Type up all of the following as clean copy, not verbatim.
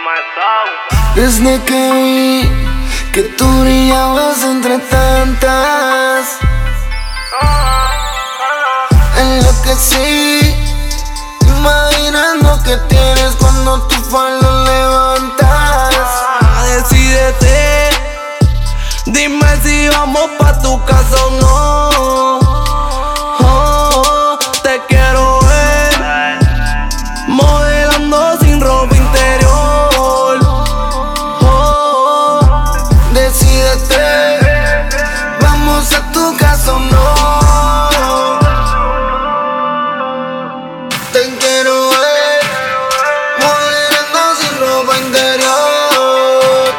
Desde que vi que tú brillabas entre tantas, enloquecí, imaginando que tienes cuando tu falda levantas. Decídete, dime si vamos pa' tu casa o no. Te quiero ver modelando sin ropa interior. Decídete, vamos a tu casa o no. Te quiero ver modelando sin ropa interior.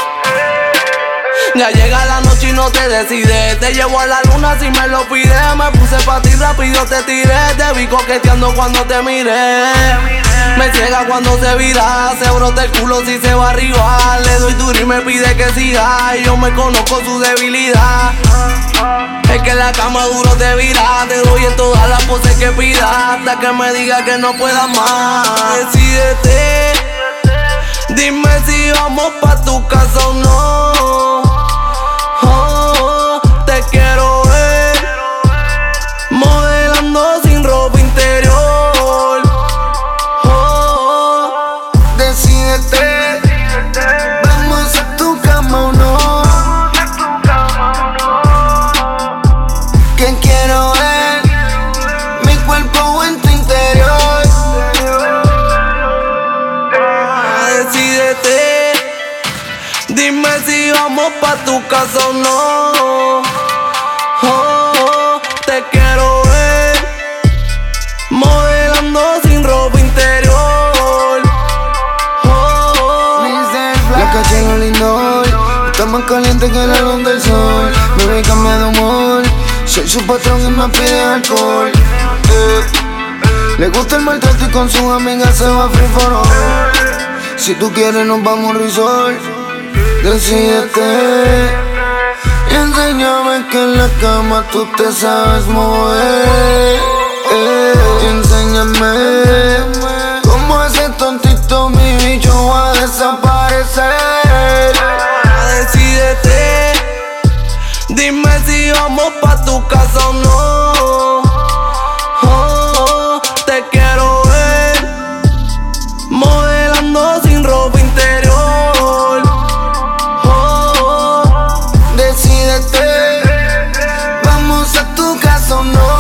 Ya llega la noche y no te decides. Te llevo a la luna si me lo pides. Me puse pa' ti rápido, te tiré. Te vi coqueteando cuando te miré. Me ciega cuando se vira. Se brota el culo si se va arriba. Le doy duro y me pide que siga. Y yo me conozco su debilidad. Es que en la cama duro te vira. Te doy en todas las poses que pidas, hasta que me diga que no pueda más. Decídete, dime si vamos pa' tu casa o no. Te quiero ver modelando sin ropa interior. Decídete, vamos a tu cama o no. Que quiero ver mi cuerpo en tu interior. Decídete, dime si vamos pa' tu casa o no. Te quiero ver modelando sin ropa interior. La caché en lo lindo hoy, está más caliente que la luz del sol. Me ve cambia de humor, soy su patrón y me pide alcohol. Le gusta el maltrato y con sus amigas se va free for all. Si tú quieres nos vamos a resort. Decídete y enséñame que en la cama tú te sabes mover. Enséñame cómo ese tontito mi bicho va a desaparecer. Decídete, dime si vamos pa' tu casa o no. Te quiero ver modelando sin ropa interior. Decídete, vamos a tu casa o no.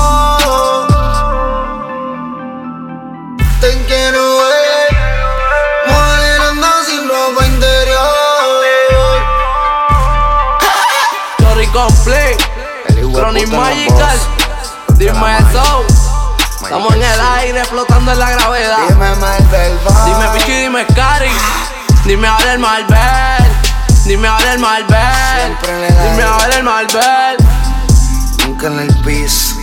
Te quiero ver modelando sin ropa interior. Story complete, Chronic Magical, dime eso. Estamos en el aire flotando en la gravedad. Dime Marvel, Dime Pichi, dime Cari. Dime ahora el Marvel. Dime ahora el Marvel. Siempre le da. Dime ahora el Marvel. Nunca en el piso.